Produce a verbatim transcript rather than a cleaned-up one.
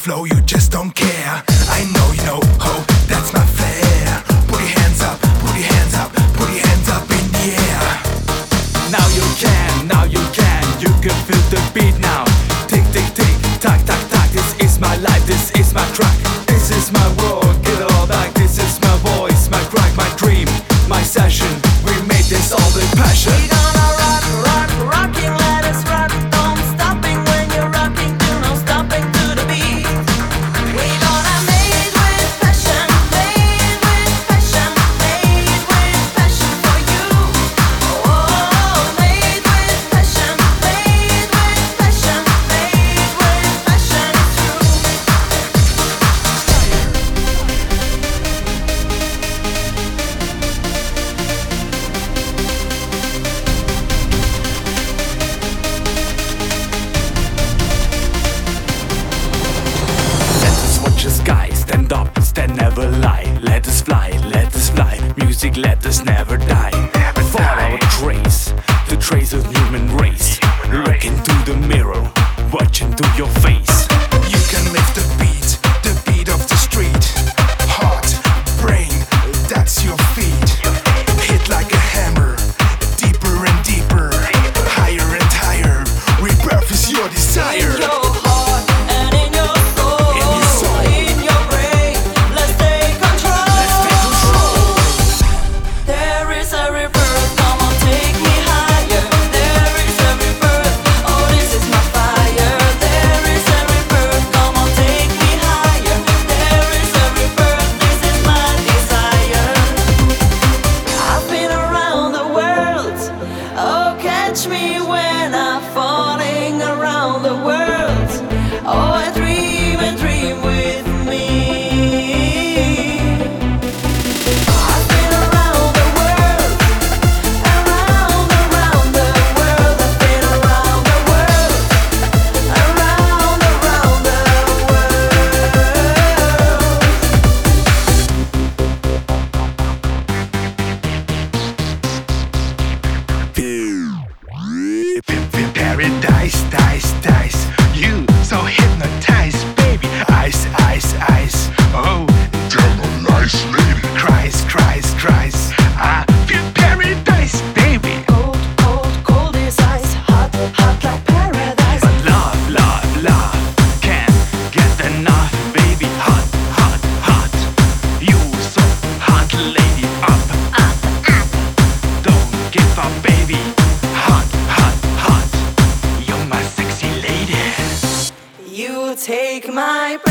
flow, you just don't care. I know you know, ho, that's my flair. Put your hands up, put your hands up, put your hands up in the air. Now you can, now you can, you can feel the beat now. Tick, tick, tick, tack, tack, tack. This is my life, this is my track. This is my world, get it all back. This is my voice, my crack, my dream, my session. We made this all with passion. We gonna rock, rock, rocking, let us rock. Don't stopping when you're rocking, do no stopping to the beat. We gonna made with passion, made with passion, made with passion for you. Oh, made with passion, made with passion, made with passion, it's true. Let us watch the sky, stand up, stand never lie. Let us fly, let us fly. Music, let us never die. Follow a trace, the trace of human race. Look into the mirror, watch into your face. You can lift the beat, the beat of the street. Heart, brain, that's your feet. Hit like a hammer, deeper and deeper, higher and higher. Rebirth is your desire. In your heart and in your soul, In your soul. in your brain, let's take control. Let's take control. There is a rebirth, come on, take me higher. There is a rebirth, oh, this is my fire. There is a rebirth, come on, take me higher. There is a rebirth, this is my desire. I've been around the world, oh, catch me when I'm falling around the world. Oh, I dream and dream with me. I've been around the world, around, around the world. I've been around the world, around, around the Paradise, dice, dice. You so hypnotized, baby. Ice, ice, ice. Oh, damn a nice lady. Cries, cries, cries. I feel paradise, baby. cold, cold, cold is ice, hot, hot like paradise. But love, love, love, can't get enough, baby. Hot, hot, hot. You so hot, lady. Up, up, up. Don't give up, baby. Hot, hot, hot. You're my sexy lady. You take my